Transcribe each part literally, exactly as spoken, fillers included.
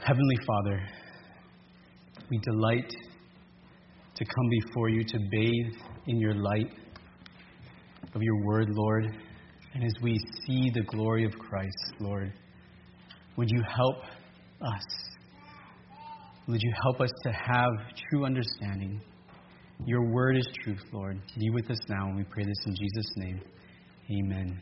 Heavenly Father, we delight to come before you to bathe in your light of your word, Lord. And as we see the glory of Christ, Lord, would you help us? Would you help us to have true understanding? Your word is truth, Lord. Be with us now, and we pray this in Jesus' name. Amen.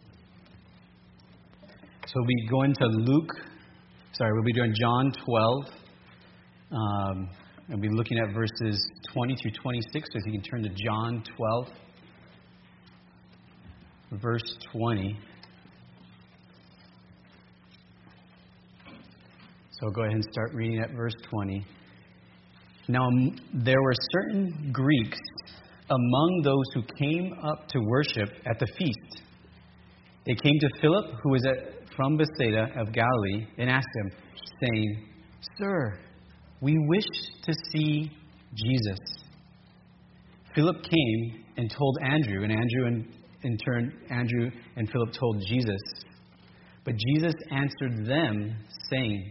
So we go into Luke, sorry, we'll be doing John twelve. Um, and we'll be looking at verses twenty through twenty-six. So if you can turn to John twelve, verse twenty. So go ahead and start reading at verse twenty. Now there were certain Greeks among those who came up to worship at the feast. They came to Philip, who was at, from Bethsaida of Galilee, and asked him, saying, "Sir, we wish to see Jesus." Philip came and told Andrew, and Andrew in, in turn, Andrew and Philip told Jesus. But Jesus answered them, saying,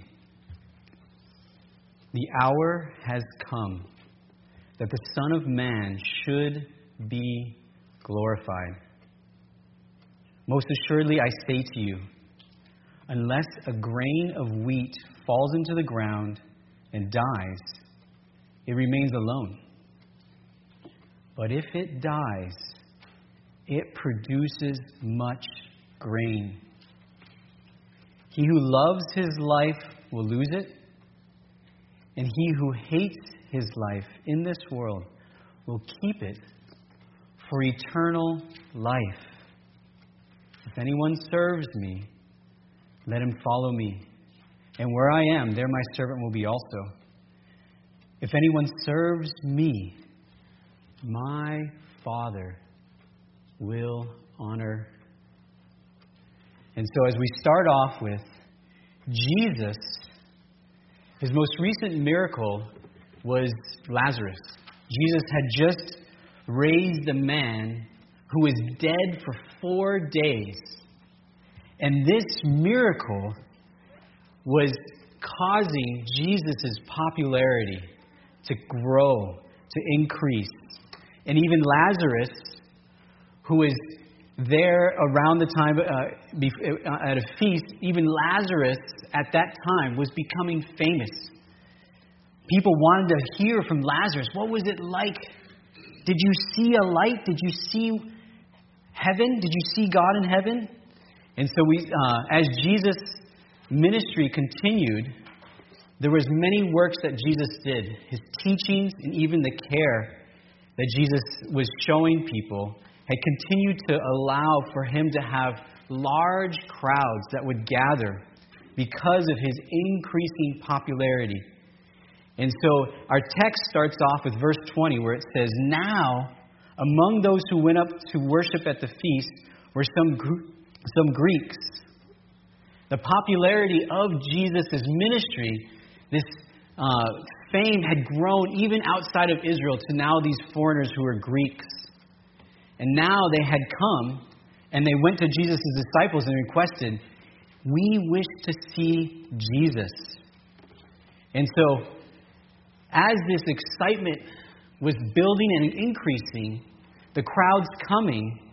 "The hour has come that the Son of Man should be glorified. Most assuredly I say to you, unless a grain of wheat falls into the ground and dies, it remains alone. But if it dies, it produces much grain. He who loves his life will lose it, and he who hates his life in this world will keep it for eternal life. If anyone serves me, let him follow me. And where I am, there my servant will be also. If anyone serves me, my Father will honor." And so as we start off with Jesus, his most recent miracle was Lazarus. Jesus had just raised a man who was dead for four days. And this miracle was causing Jesus' popularity to grow, to increase. And even Lazarus, who was there around the time uh, at a feast, even Lazarus at that time was becoming famous. People wanted to hear from Lazarus. What was it like? Did you see a light? Did you see heaven? Did you see God in heaven? And so we, uh, as Jesus' ministry continued, there was many works that Jesus did. His teachings and even the care that Jesus was showing people had continued to allow for him to have large crowds that would gather because of his increasing popularity. And so our text starts off with verse twenty, where it says, "Now, among those who went up to worship at the feast were some, some Greeks." The popularity of Jesus' ministry, this uh, fame had grown even outside of Israel to now these foreigners who were Greeks. And now they had come and they went to Jesus' disciples and requested, "We wish to see Jesus." And so, as this excitement was building and increasing, the crowds coming,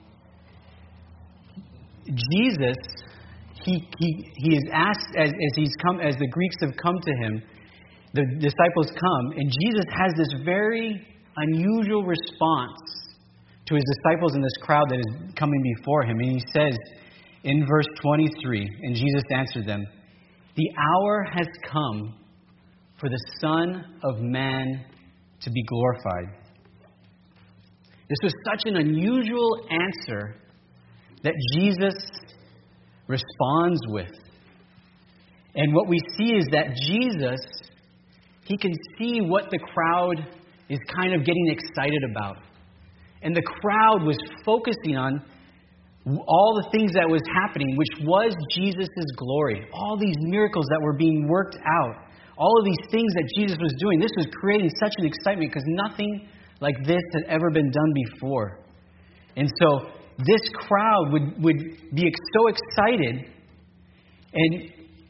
Jesus, he he he is asked as, as he's come as the Greeks have come to him, the disciples come, and Jesus has this very unusual response to his disciples and this crowd that is coming before him. And he says in verse twenty-three, and Jesus answered them, "The hour has come for the Son of Man to be glorified." This was such an unusual answer that Jesus responds with. And what we see is that Jesus, he can see what the crowd is kind of getting excited about. And the crowd was focusing on all the things that was happening, which was Jesus' glory. All these miracles that were being worked out. All of these things that Jesus was doing. This was creating such an excitement because nothing like this had ever been done before. And so this crowd would, would be so excited. And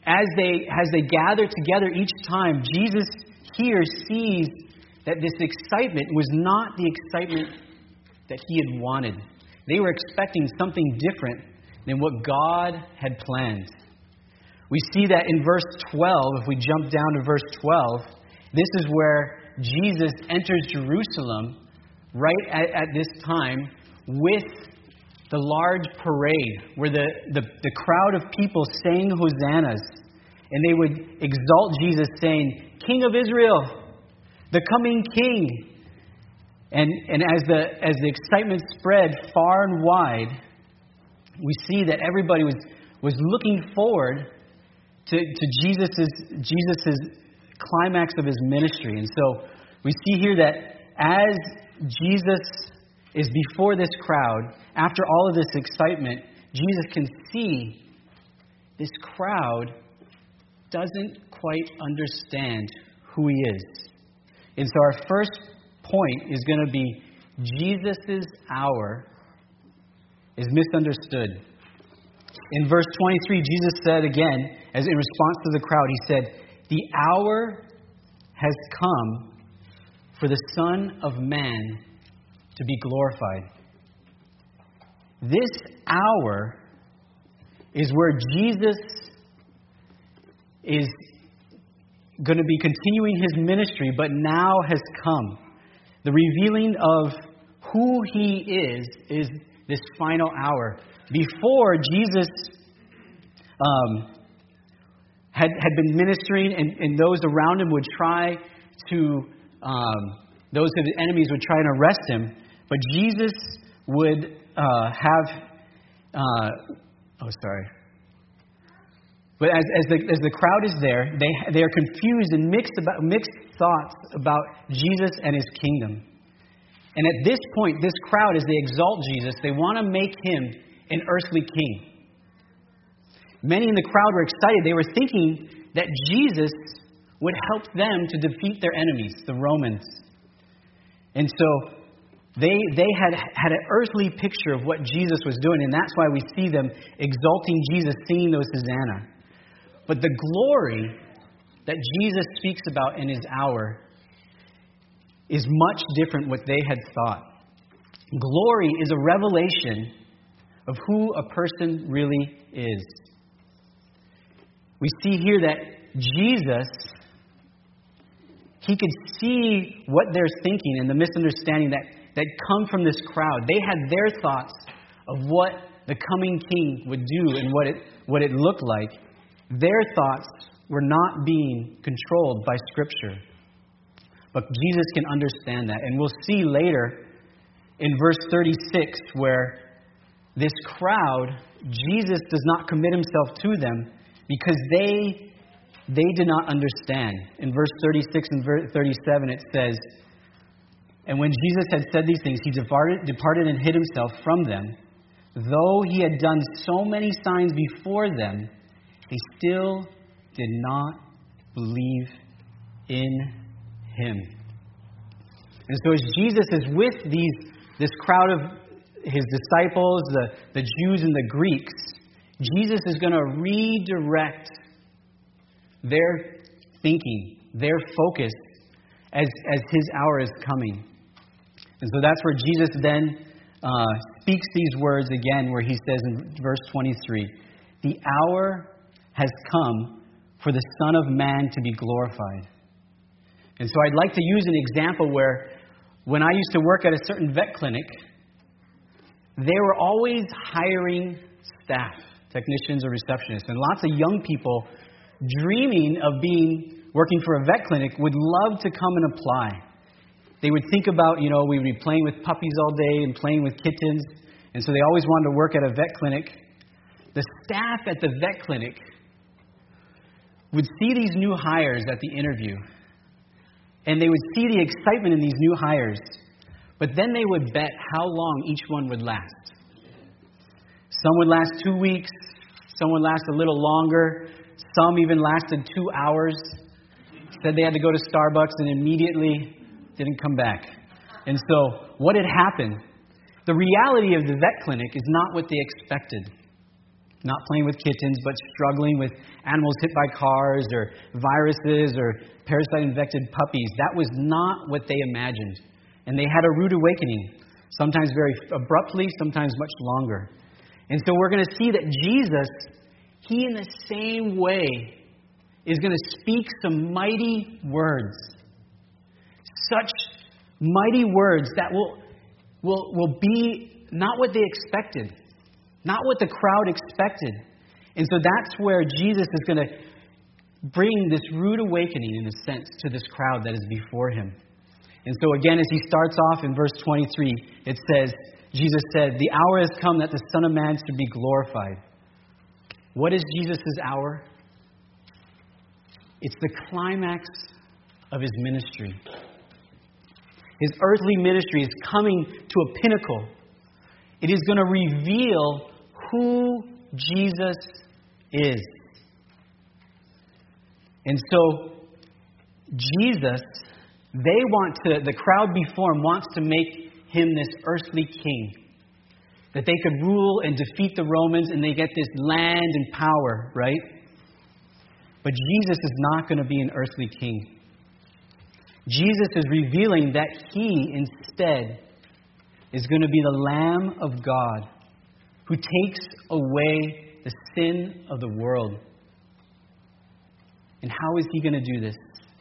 as they as they gather together each time, Jesus here sees that this excitement was not the excitement that he had wanted. They were expecting something different than what God had planned. We see that in verse twelve. If we jump down to verse twelve, this is where Jesus enters Jerusalem right at, at this time with the large parade, where the, the, the crowd of people sang hosannas, and they would exalt Jesus, saying, "King of Israel, the coming King." And, and as the as the excitement spread far and wide, we see that everybody was, was looking forward to, to Jesus's, Jesus's climax of his ministry. And so we see here that as Jesus is before this crowd, after all of this excitement, Jesus can see this crowd doesn't quite understand who he is. And so our first point is going to be Jesus' hour is misunderstood. In verse twenty-three, Jesus said again, as in response to the crowd, he said, "The hour has come for the Son of Man to be glorified." This hour is where Jesus is going to be continuing his ministry, but now has come. The revealing of who he is is this final hour. Before, Jesus um, had, had been ministering, and, and those around him would try to, um, those of his enemies would try and arrest him. But Jesus would uh, have, uh, oh, sorry. But as, as, the, as the crowd is there, they, they are confused and mixed, about, mixed thoughts about Jesus and his kingdom. And at this point, this crowd, as they exalt Jesus, they want to make him an earthly king. Many in the crowd were excited. They were thinking that Jesus would help them to defeat their enemies, the Romans. And so they they had had an earthly picture of what Jesus was doing, and that's why we see them exalting Jesus, singing those hosanna. But the glory that Jesus speaks about in his hour is much different what they had thought. Glory is a revelation of who a person really is. We see here that Jesus, he could see what they're thinking and the misunderstanding that, that come from this crowd. They had their thoughts of what the coming king would do and what it, what it looked like. Their thoughts were not being controlled by Scripture. But Jesus can understand that. And we'll see later in verse thirty-six where this crowd, Jesus does not commit himself to them because they, they did not understand. In verse thirty-six and verse thirty-seven it says, "And when Jesus had said these things, he departed, departed and hid himself from them. Though he had done so many signs before them, they still did not believe in him." And so as Jesus is with these this crowd of his disciples, the, the Jews and the Greeks, Jesus is going to redirect their thinking, their focus as, as his hour is coming. And so that's where Jesus then uh, speaks these words again, where he says in verse twenty-three, "The hour has come for the Son of Man to be glorified." And so I'd like to use an example where when I used to work at a certain vet clinic, they were always hiring staff, technicians or receptionists. And lots of young people dreaming of being working for a vet clinic would love to come and apply. They would think about, you know, we would be playing with puppies all day and playing with kittens. And so they always wanted to work at a vet clinic. The staff at the vet clinic would see these new hires at the interview. And they would see the excitement in these new hires. But then they would bet how long each one would last. Some would last two weeks. Some would last a little longer. Some even lasted two hours. Said they had to go to Starbucks and immediately didn't come back. And so what had happened? The reality of the vet clinic is not what they expected. not playing with kittens, but struggling with animals hit by cars or viruses or parasite-infected puppies. That was not what they imagined. And they had a rude awakening, sometimes very abruptly, sometimes much longer. And so we're going to see that Jesus, He in the same way is going to speak some mighty words. Such mighty words that will, will, will be not what they expected. Not what the crowd expected. And so that's where Jesus is going to bring this rude awakening, in a sense, to this crowd that is before Him. And so again, as He starts off in verse twenty-three, it says, Jesus said, "The hour has come that the Son of Man should be glorified." What is Jesus' hour? It's the climax of His ministry. His earthly ministry is coming to a pinnacle. It is going to reveal who Jesus is. And so, Jesus, they want to, the crowd before Him wants to make Him this earthly king. That they could rule and defeat the Romans and they get this land and power, right? But Jesus is not going to be an earthly king. Jesus is revealing that He instead is going to be the Lamb of God who takes away the sin of the world. And how is He going to do this?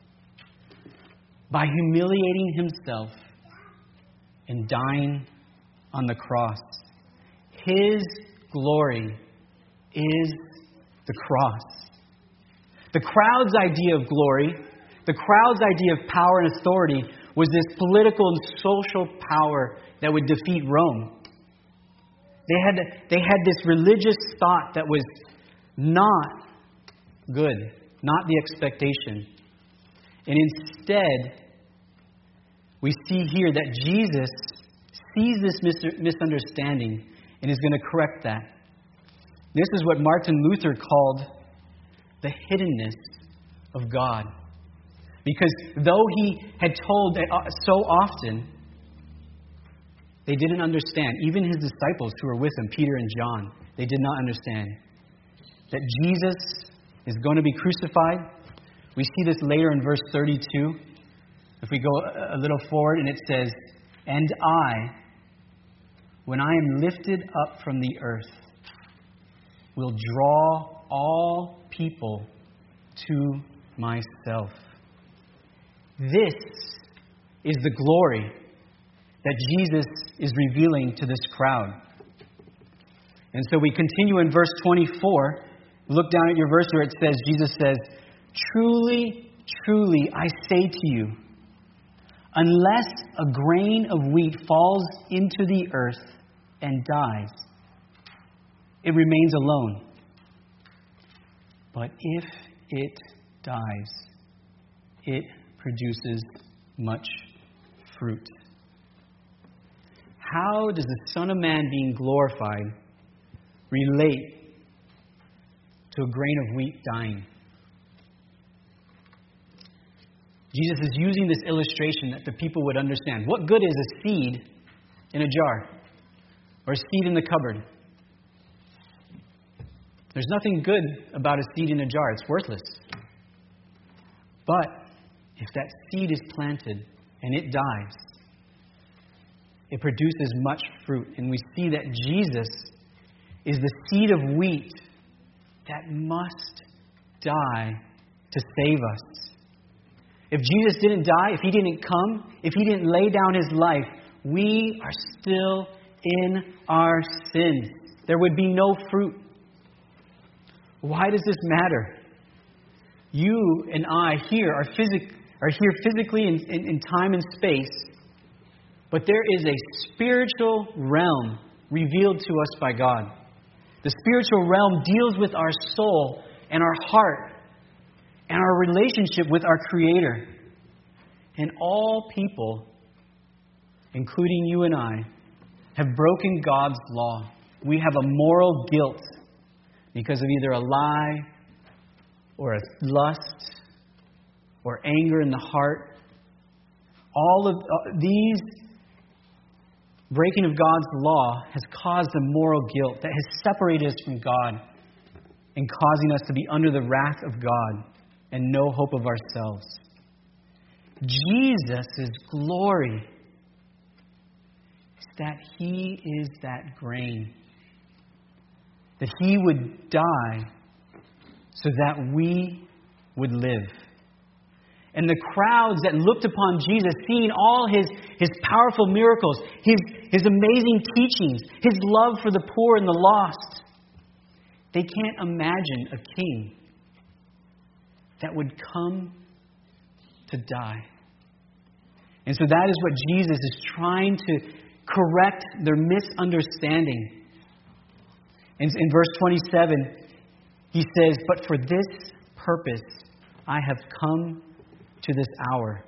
By humiliating Himself and dying on the cross. His glory is the cross. The crowd's idea of glory, the crowd's idea of power and authority was this political and social power that would defeat Rome. They had, they had this religious thought that was not good, not the expectation. And instead, we see here that Jesus sees this mis- misunderstanding and is going to correct that. This is what Martin Luther called the hiddenness of God. Because though He had told so often, they didn't understand. Even His disciples who were with Him, Peter and John, they did not understand that Jesus is going to be crucified. We see this later in verse thirty-two. If we go a little forward, and it says, "And I, when I am lifted up from the earth, will draw all people to myself." This is the glory that Jesus is revealing to this crowd. And so we continue in verse twenty-four. Look down at your verse where it says, Jesus says, "Truly, truly, I say to you, unless a grain of wheat falls into the earth and dies, it remains alone. But if it dies, it produces much fruit." How does the Son of Man being glorified relate to a grain of wheat dying? Jesus is using this illustration that the people would understand. What good is a seed in a jar or a seed in the cupboard? There's nothing good about a seed in a jar. It's worthless. But if that seed is planted and it dies, it produces much fruit. And we see that Jesus is the seed of wheat that must die to save us. If Jesus didn't die, if He didn't come, if He didn't lay down His life, we are still in our sins. There would be no fruit. Why does this matter? You and I here are, physic- are here physically in, in, in time and space, but there is a spiritual realm revealed to us by God. The spiritual realm deals with our soul and our heart and our relationship with our Creator. And all people, including you and I, have broken God's law. We have a moral guilt because of either a lie or a lust or anger in the heart. All of uh, these breaking of God's law has caused a moral guilt that has separated us from God and causing us to be under the wrath of God and no hope of ourselves. Jesus' glory is that He is that grain, that He would die so that we would live. And the crowds that looked upon Jesus, seeing all His, his powerful miracles, his, his amazing teachings, His love for the poor and the lost, they can't imagine a king that would come to die. And so that is what Jesus is trying to correct their misunderstanding. In, in verse twenty-seven, He says, "But for this purpose I have come to this hour."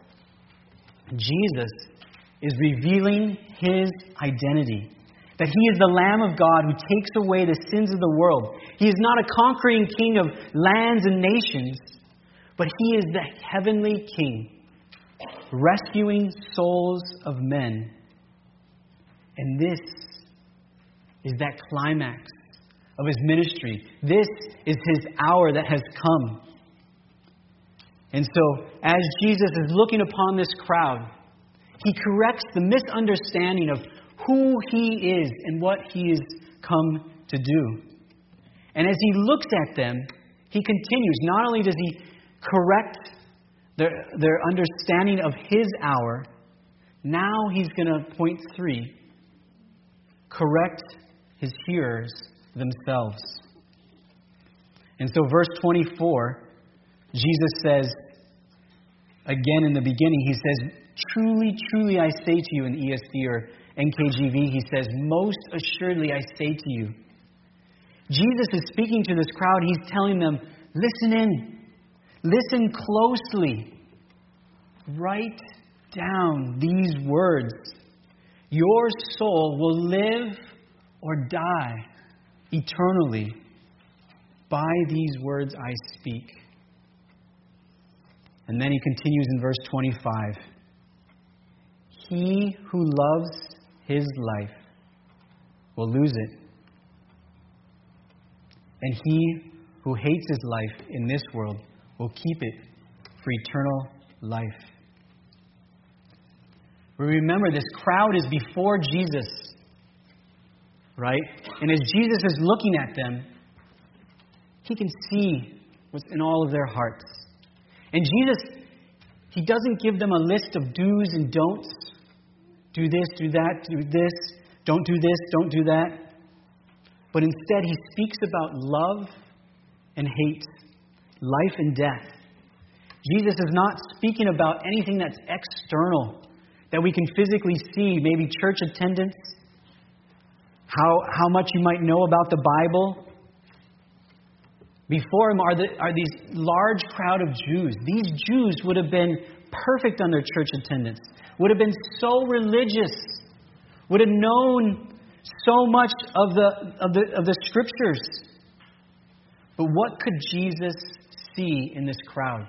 Jesus is revealing His identity. That He is the Lamb of God who takes away the sins of the world. He is not a conquering king of lands and nations, but He is the heavenly King, rescuing souls of men. And this is that climax of His ministry. This is His hour that has come. And so, as Jesus is looking upon this crowd, He corrects the misunderstanding of who He is and what He has come to do. And as He looks at them, He continues. Not only does He correct their, their understanding of His hour, now He's going to, point three, correct His hearers themselves. And so verse twenty-four, Jesus says, again in the beginning, He says, "Truly, truly I say to you," in E S V or N K J V, He says, "Most assuredly I say to you." Jesus is speaking to this crowd. He's telling them, listen in. Listen closely. Write down these words. Your soul will live or die eternally by these words I speak. And then He continues in verse twenty-five. He who loves his life will lose it. And he who hates his life in this world will keep it for eternal life. We remember this crowd is before Jesus, right? And as Jesus is looking at them, He can see what's in all of their hearts. And Jesus, He doesn't give them a list of do's and don'ts. Do this, do that, do this. Don't do this, don't do that. But instead, He speaks about love and hate, life and death. Jesus is not speaking about anything that's external, that we can physically see, maybe church attendance, how, how much you might know about the Bible. Before Him are, the, are these large crowd of Jews. These Jews would have been perfect on their church attendance, would have been so religious, would have known so much of the, of the, of the Scriptures. But what could Jesus see in this crowd?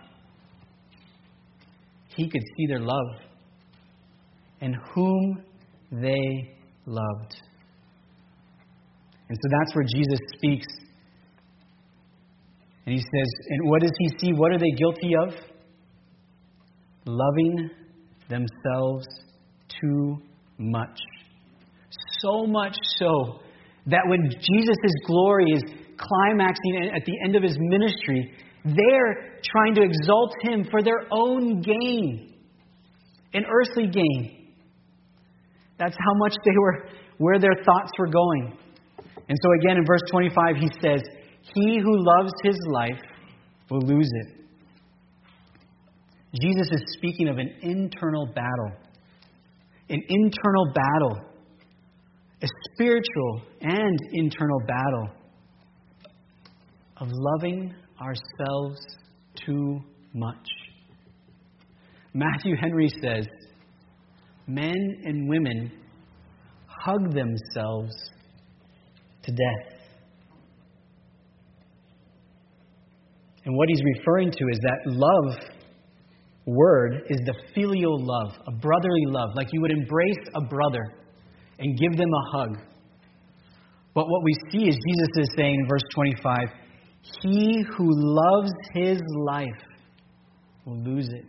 He could see their love and whom they loved. And so that's where Jesus speaks. And He says, and what does He see? What are they guilty of? Loving themselves too much. So much so that when Jesus' glory is climaxing at the end of His ministry, they're trying to exalt Him for their own gain, an earthly gain. That's how much they were, where their thoughts were going. And so again in verse twenty-five He says, he who loves his life will lose it. Jesus is speaking of an internal battle. An internal battle. A spiritual and internal battle of loving ourselves too much. Matthew Henry says, men and women hug themselves to death. And what he's referring to is that love word is the filial love, a brotherly love, like you would embrace a brother and give them a hug. But what we see is Jesus is saying in verse twenty-five, He who loves his life will lose it.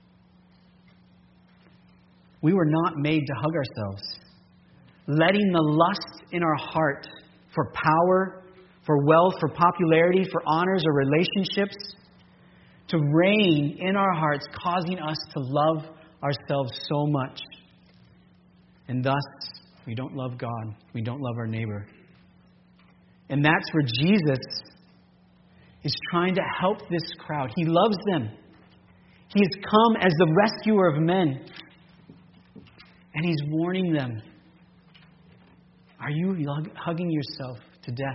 We were not made to hug ourselves. Letting the lust in our heart for power, for wealth, for popularity, for honors or relationships to reign in our hearts, causing us to love ourselves so much. And thus, we don't love God. We don't love our neighbor. And that's where Jesus is trying to help this crowd. He loves them. He has come as the rescuer of men. And He's warning them. Are you hugging yourself to death?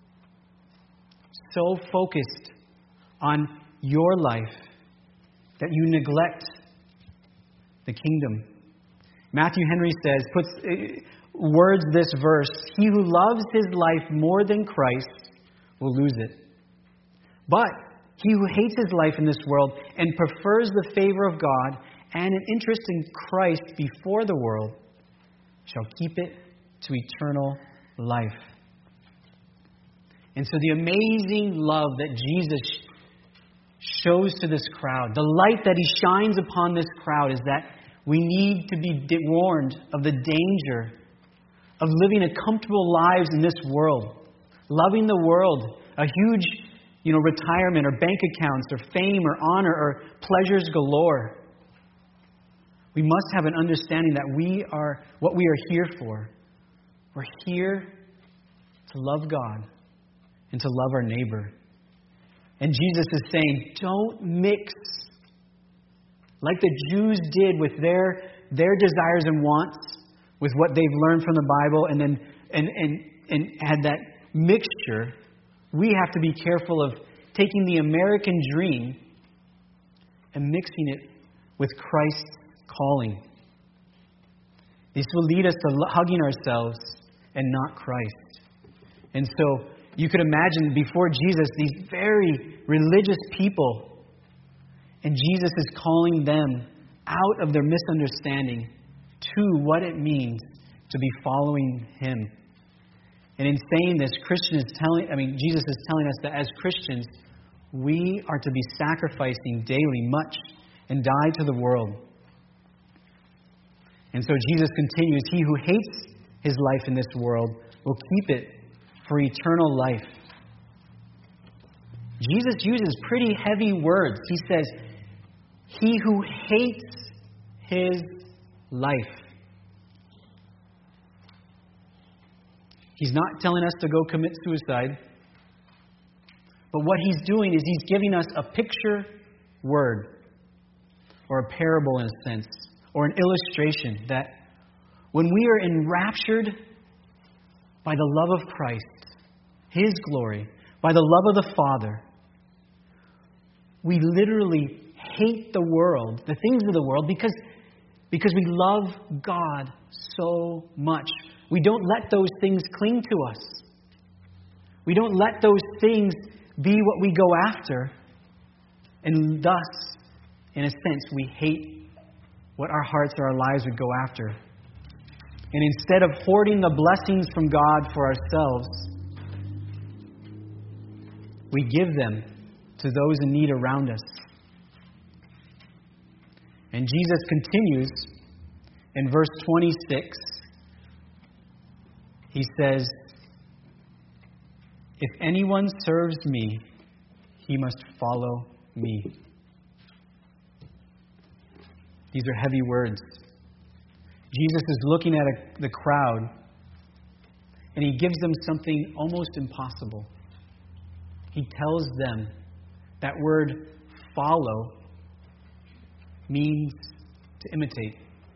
So focused on your life that you neglect the kingdom. Matthew Henry says, puts words this verse, he who loves his life more than Christ will lose it. But he who hates his life in this world and prefers the favor of God and an interest in Christ before the world shall keep it to eternal life. And so the amazing love that Jesus shows to this crowd, the light that He shines upon this crowd, is that we need to be warned of the danger of living a comfortable lives in this world, loving the world, a huge, you know, retirement or bank accounts or fame or honor or pleasures galore. We must have an understanding that we are what we are here for. We're here to love God and to love our neighbor. And Jesus is saying, don't mix like the Jews did with their their desires and wants with what they've learned from the Bible and then and and, and had that mixture. We have to be careful of taking the American dream and mixing it with Christ's calling. This will lead us to hugging ourselves and not Christ. And so you could imagine before Jesus, these very religious people, and Jesus is calling them out of their misunderstanding to what it means to be following Him. And in saying this, Christian is telling, I mean, Jesus is telling us that as Christians, we are to be sacrificing daily much and die to the world. And so Jesus continues, he who hates his life in this world will keep it for eternal life. Jesus uses pretty heavy words. He says, he who hates his life. He's not telling us to go commit suicide. But what he's doing is he's giving us a picture word, or a parable in a sense, or an illustration that when we are enraptured by the love of Christ, His glory, by the love of the Father, we literally hate the world, the things of the world, because, because we love God so much. We don't let those things cling to us. We don't let those things be what we go after. And thus, in a sense, we hate what our hearts or our lives would go after. And instead of hoarding the blessings from God for ourselves, we give them to those in need around us. And Jesus continues in verse twenty-six. He says, if anyone serves me, he must follow me. These are heavy words. Jesus is looking at a, the crowd, and He gives them something almost impossible. He tells them that word follow means to imitate.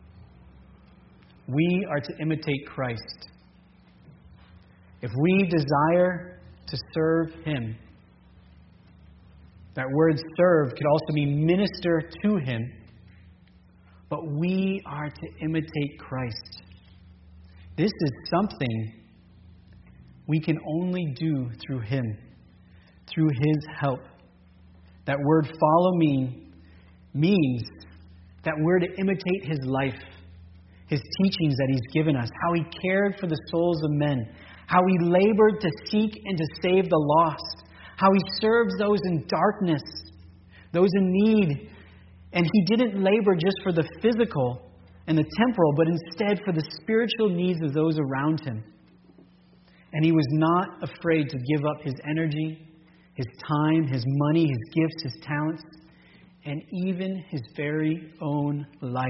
We are to imitate Christ. If we desire to serve Him, that word serve could also mean minister to Him, but we are to imitate Christ. This is something we can only do through Him, through His help. That word follow me means that we're to imitate His life, His teachings that He's given us, how He cared for the souls of men, how He labored to seek and to save the lost, how He serves those in darkness, those in need. And He didn't labor just for the physical and the temporal, but instead for the spiritual needs of those around Him. And He was not afraid to give up His energy, His time, His money, His gifts, His talents, and even His very own life.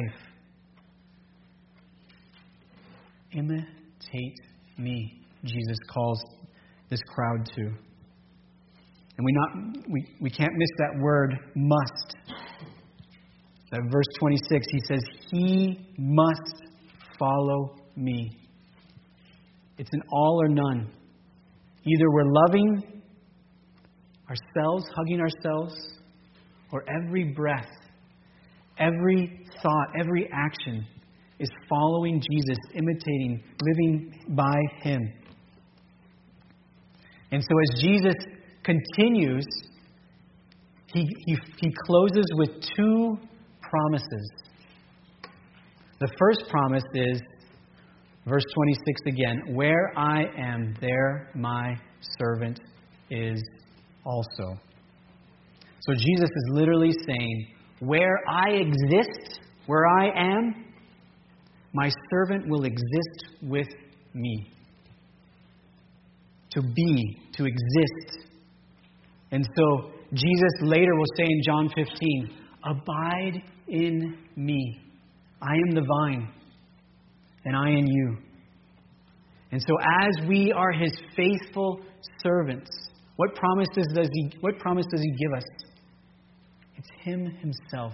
Imitate me, Jesus calls this crowd to. And we not we, we can't miss that word, must. That verse twenty-six, He says, He must follow me. It's an all or none. Either we're loving ourselves, hugging ourselves, or every breath, every thought, every action is following Jesus, imitating, living by Him. And so as Jesus continues, he, he, he closes with two promises. The first promise is, verse twenty-six again, where I am, there my servant is also. So Jesus is literally saying, where I exist, where I am, my servant will exist with me. To be, to exist. And so Jesus later will say in John fifteen, abide in me. I am the vine, and I in you. And so as we are His faithful servants, what promises does He, what promise does He give us? It's Him Himself.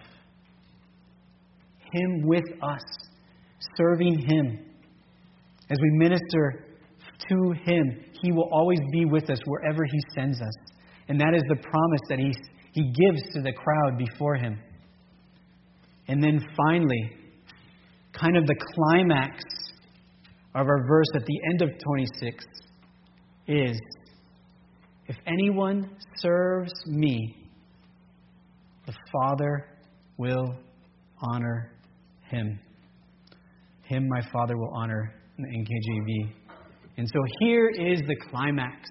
Him with us, serving Him. As we minister to Him, He will always be with us wherever He sends us. And that is the promise that He, he gives to the crowd before Him. And then finally, kind of the climax of our verse at the end of twenty-six is, if anyone serves me, the Father will honor him. Him my Father will honor, in the N K J V. And so here is the climax.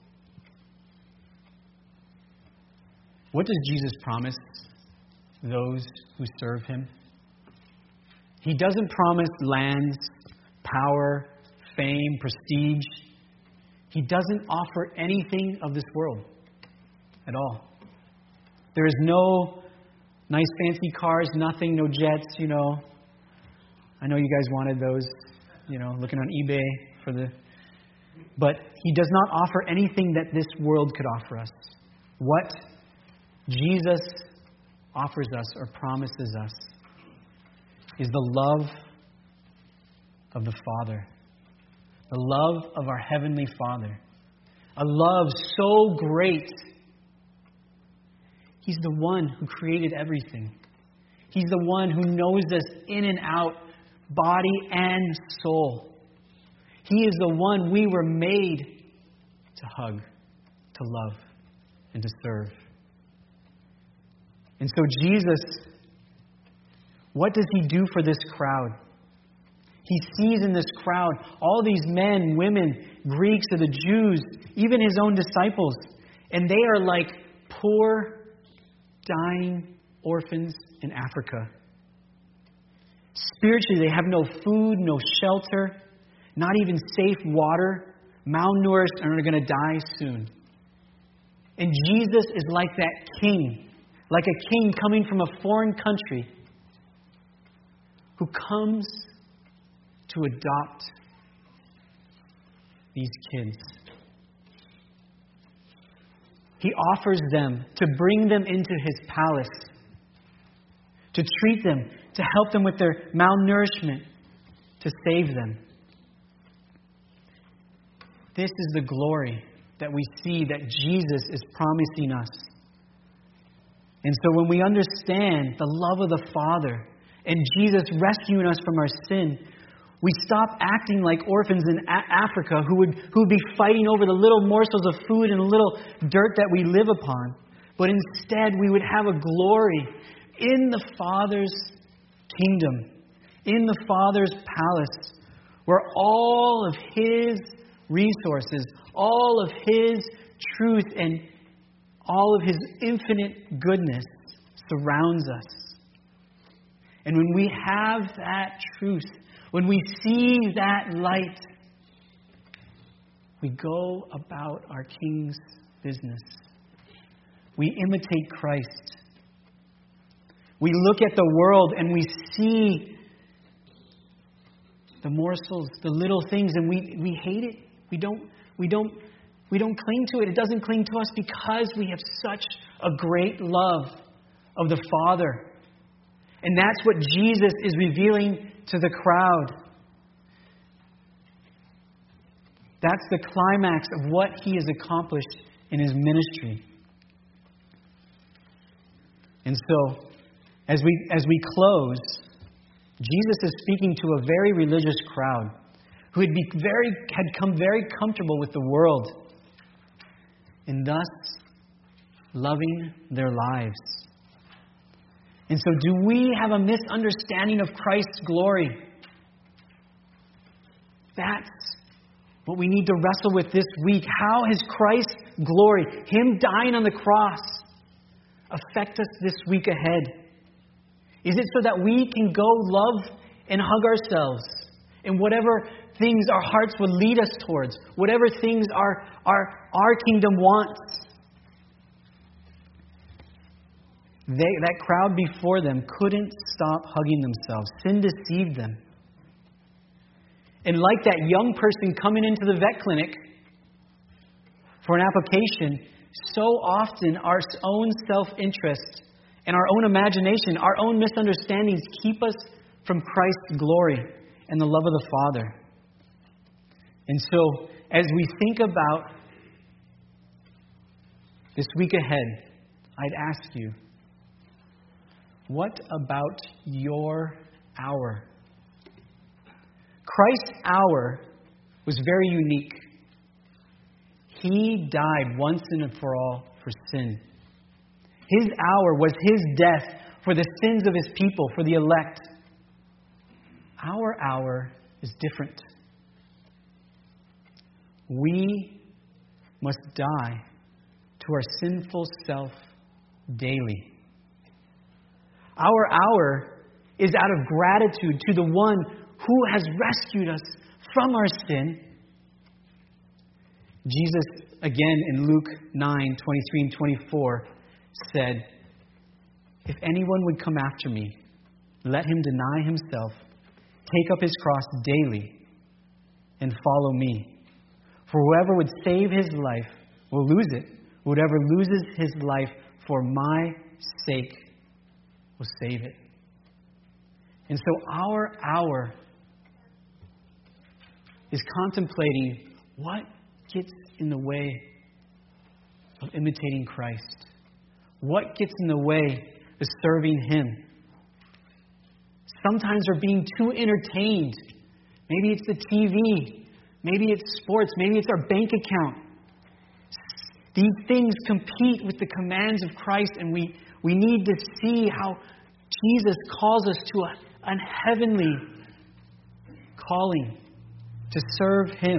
What does Jesus promise those who serve Him? He doesn't promise lands, power, fame, prestige. He doesn't offer anything of this world at all. There is no nice fancy cars, nothing, no jets, you know. I know you guys wanted those, you know, looking on eBay for the... But He does not offer anything that this world could offer us. What Jesus offers us or promises us is the love of the Father. The love of our Heavenly Father. A love so great. He's the one who created everything. He's the one who knows us in and out, body and soul. He is the one we were made to hug, to love, and to serve. And so Jesus, what does He do for this crowd? He sees in this crowd all these men, women, Greeks or the Jews, even His own disciples. And they are like poor, dying orphans in Africa. Spiritually, they have no food, no shelter, not even safe water, malnourished, and are going to die soon. And Jesus is like that king, like a king coming from a foreign country who comes to adopt these kids. He offers them to bring them into His palace, to treat them, to help them with their malnourishment, to save them. This is the glory that we see that Jesus is promising us. And so when we understand the love of the Father and Jesus rescuing us from our sin, we stop acting like orphans in A- Africa who would, who would be fighting over the little morsels of food and the little dirt that we live upon. But instead, we would have a glory in the Father's kingdom, in the Father's palace, where all of His resources, all of His truth and all of His infinite goodness surrounds us. And when we have that truth, when we see that light, we go about our King's business. We imitate Christ. We look at the world and we see the morsels, the little things, and we, we hate it. We don't, we don't, we don't cling to it. It doesn't cling to us because we have such a great love of the Father. And that's what Jesus is revealing to the crowd. That's the climax of what He has accomplished in His ministry. And so, as we as we close, Jesus is speaking to a very religious crowd who had be very had come very comfortable with the world, and thus loving their lives. And so, do we have a misunderstanding of Christ's glory? That's what we need to wrestle with this week. How has Christ's glory, Him dying on the cross, affect us this week ahead? Is it so that we can go love and hug ourselves in whatever things our hearts would lead us towards, whatever things our, our, our kingdom wants? They, that crowd before them couldn't stop hugging themselves. Sin deceived them. And like that young person coming into the vet clinic for an application, so often our own self-interest and our own imagination, our own misunderstandings keep us from Christ's glory and the love of the Father. And so, as we think about this week ahead, I'd ask you, what about your hour? Christ's hour was very unique. He died once and for all for sin. His hour was His death for the sins of His people, for the elect. Our hour is different. We must die to our sinful self daily. Our hour is out of gratitude to the one who has rescued us from our sin. Jesus, again in Luke nine, twenty-three and twenty-four, said, "If anyone would come after me, let him deny himself, take up his cross daily, and follow me. For whoever would save his life will lose it. Whoever loses his life for my sake will save it." And so our hour is contemplating what gets in the way of imitating Christ. What gets in the way of serving Him? Sometimes we're being too entertained. Maybe it's the T V. Maybe it's sports. Maybe it's our bank account. These things compete with the commands of Christ, and we, we need to see how Jesus calls us to a, a heavenly calling to serve Him.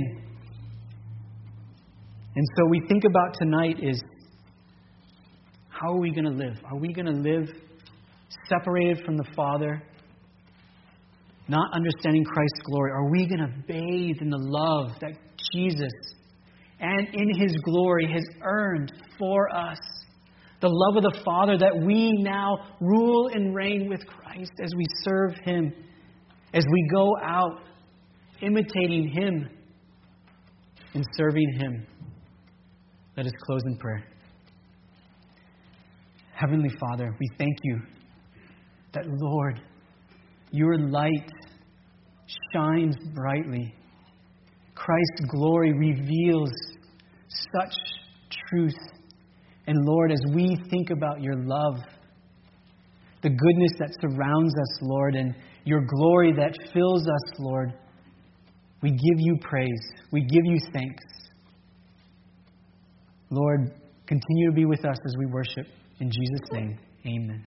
And so we think about tonight is, how are we going to live? Are we going to live separated from the Father, not understanding Christ's glory? Are we going to bathe in the love that Jesus and in His glory has earned for us? The love of the Father that we now rule and reign with Christ as we serve Him, as we go out imitating Him and serving Him. Let us close in prayer. Heavenly Father, we thank You that, Lord, Your light shines brightly. Christ's glory reveals such truth. And Lord, as we think about Your love, the goodness that surrounds us, Lord, and Your glory that fills us, Lord, we give You praise. We give You thanks. Lord, continue to be with us as we worship. In Jesus' name, amen.